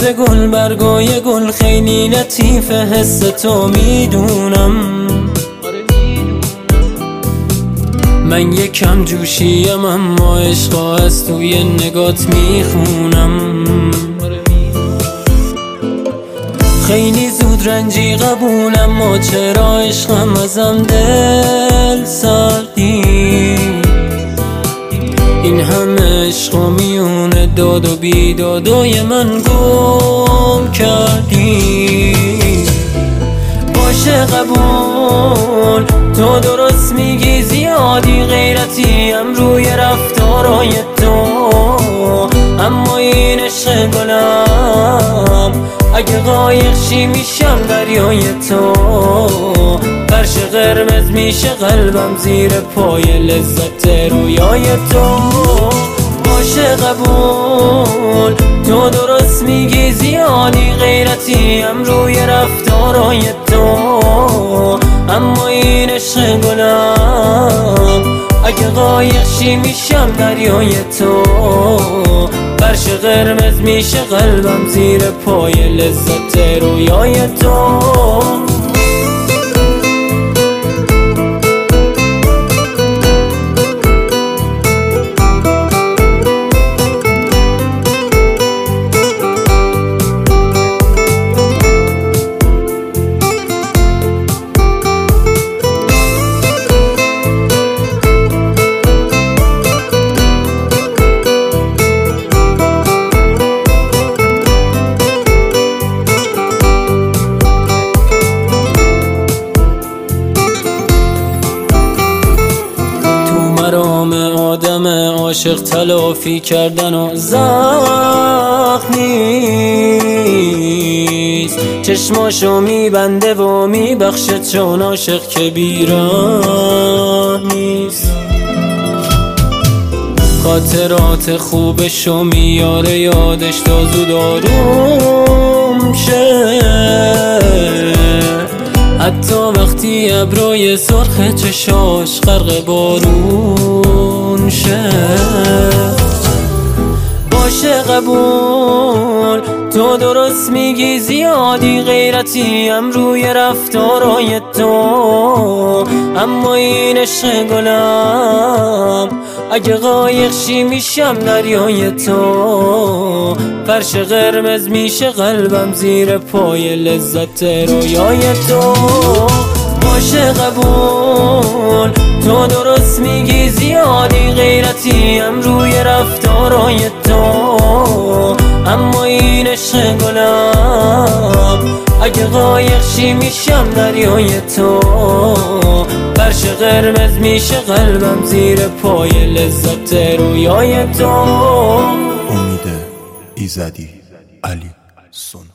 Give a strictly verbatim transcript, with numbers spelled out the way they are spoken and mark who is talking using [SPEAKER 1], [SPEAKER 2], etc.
[SPEAKER 1] مثل گل برگای گل خیلی لطیفه، حس تو میدونم. من یکم جوشیم اما عشقا از توی نگات میخونم. خیلی زود رنجی قبول، اما چرا عشقم ازم دل سردی؟ این همه عشق و میونه داد و بیدادای من گم کردی. باشه قبول، تو درست میگی، زیادی غیرتیم روی رفتارای تو، اما این عشق گلم اگه قایق شی میشم دریای تو. فرش قرمز میشه قلبم زیر پای لذت رویای تو. باشه قبول، تو درست میگی، زیادی غیرتیم روی رفتارای تو، اما این عشق گلم اگه قایق شی میشم دریای تو. فرش قرمز میشه قلبم زیر پای لذت رویای تو. آدم عاشق تلافی کردن و زخم نیست، چشماشو میبنده و میبخشه چون عاشق که بیراه نیست. خاطرات خوبشو میاره یادش تا زود آروم شه، حتی وقتی ابروی سرخ چشاش غرق بارون شه. باشه قبول، تو درست میگی، زیادی غیرتیم روی رفتارای تو، اما این عشق گلم اگه قایق شی میشم دریای تو. فرش قرمز میشه قلبم زیر پای لذت رویای تو. باشه قبول، تو درست میگی، زیادی غیرتیم روی رفتارای تو، اما این عشق گلم اگه قایق شی میشم دریای تو. فرش قرمز میشه قلبم زیر پای لذت رویای تو.
[SPEAKER 2] امید ایزدی، علی سون.